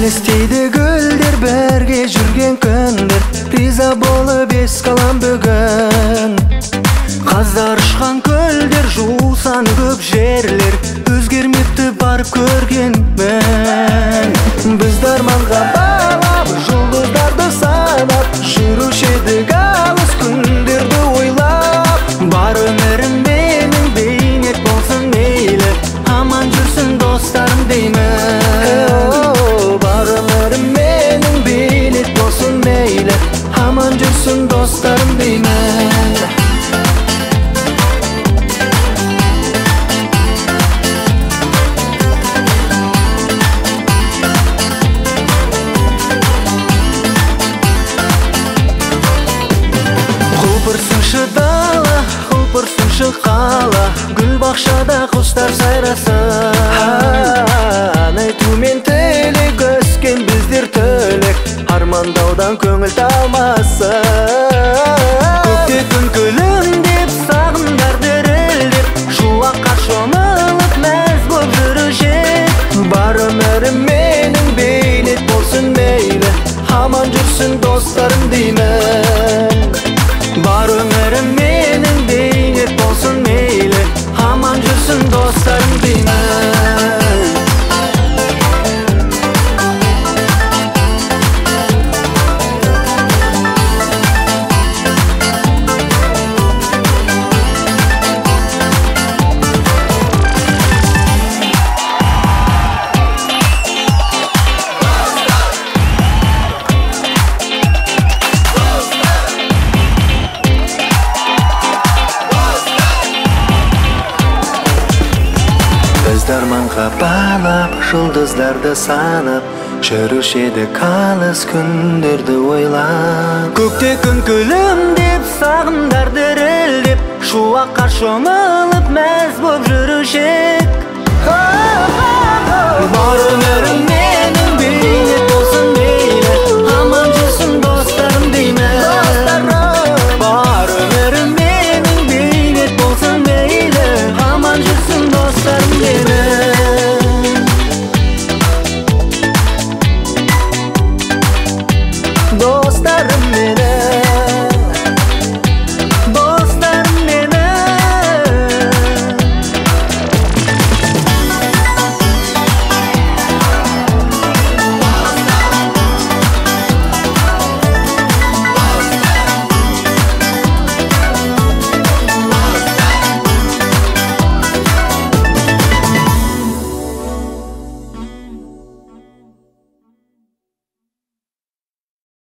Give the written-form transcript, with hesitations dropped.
Елестейді гүлдер, бірге жүрген күндер, риза болып ес қалам бүгін. Қаздар ұшқан көлдер, жусан көп жерлер, өзгермепті барып көргенмін. Біз дарманға балап, жұлдыздарды санап, жүруші едік алыс күндерді ойлап. Бар өмірім менің бейнет болсын мейлі, аман жүрсін достарым деймін. Бар өмірім менің бейнет болсын мейлі, аман жүрсін достарым деймін. Құлпырсыншы дала, құлпырсыншы қала, гүл бақшада құстар сайрасын. Айтумен тілек өскен біздер түлік, армандаудан көңіл талмасын. Көкте күн күлімдеп, сағымдар дірілдеп, шуаққа шомылып мәз боп жүруші. Бар өмірім менің бейнет болсын мейлі, аман жүрсін достарым деймін. Бар өмірім менің бейнет болсын мейлі, аман жүрсін достарым деймін. Дарманға балап, жұлдыздарды санап, жүруші едік алыс күндерді ойлап. Көкте күн күлімдеп, сағымдар дірілдеп, шуаққа шомылып мәз боп жүруші едік.